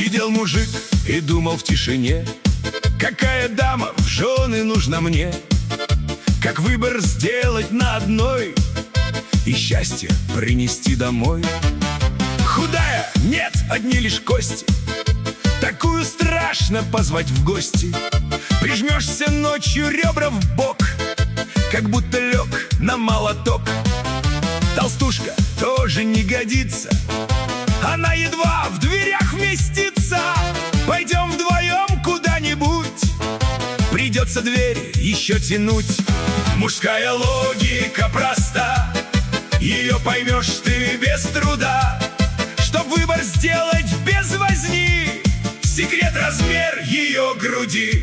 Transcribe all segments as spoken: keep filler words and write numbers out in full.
Сидел мужик и думал в тишине: какая дама в жены нужна мне? Как выбор сделать на одной и счастье принести домой? Худая, нет, одни лишь кости, такую страшно позвать в гости. Прижмешься ночью ребра в бок, как будто лег на молоток. Толстушка тоже не годится, она едва в дверях вместится. Пойдем вдвоем куда-нибудь, придется дверь еще тянуть. Мужская логика проста, ее поймешь ты без труда. Чтоб выбор сделать без возни, секрет — размер ее груди.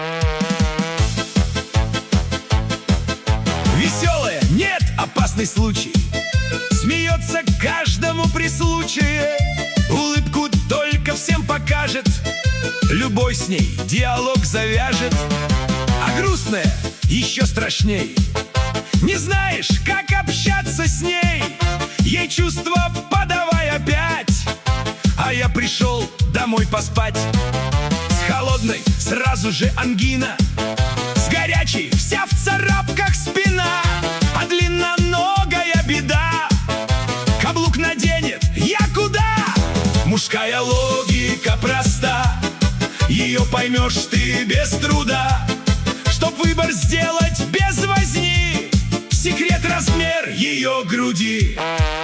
Веселая, нет, опасный случай, смеется каждому при случае. Улыбку только всем покажет, любой с ней диалог завяжет. А грустная еще страшней, не знаешь, как общаться с ней. Ей чувства подавай опять, а я пришел домой поспать. С холодной сразу же ангина, с горячей вся в царапках спина. А длинноногая беда, каблук наденет, я куда? Мужская логика проста, ее поймешь ты без труда. Чтоб выбор сделать без возни, секрет — размер ее груди.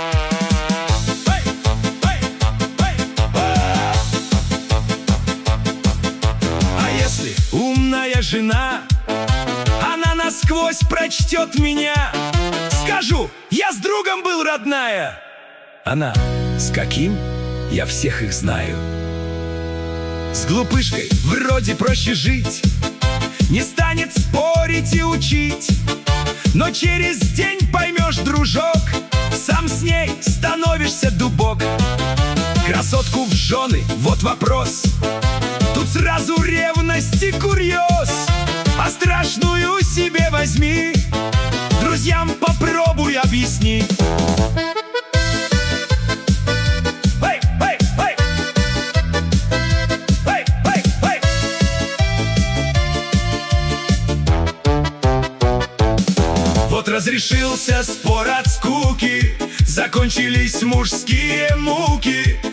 А если умная жена, она насквозь прочтет меня. Скажу: я с другом был, родная. Она: с каким? Я всех их знаю. С глупышкой вроде проще жить, не станет спорить и учить. Но через день поймешь, дружок, сам с ней становишься дубок. Красотку в жены — вот вопрос, тут сразу ревность и курьез. А страшную себе возьми, друзьям попробуй объясни. Вот разрешился спор от скуки, закончились мужские муки.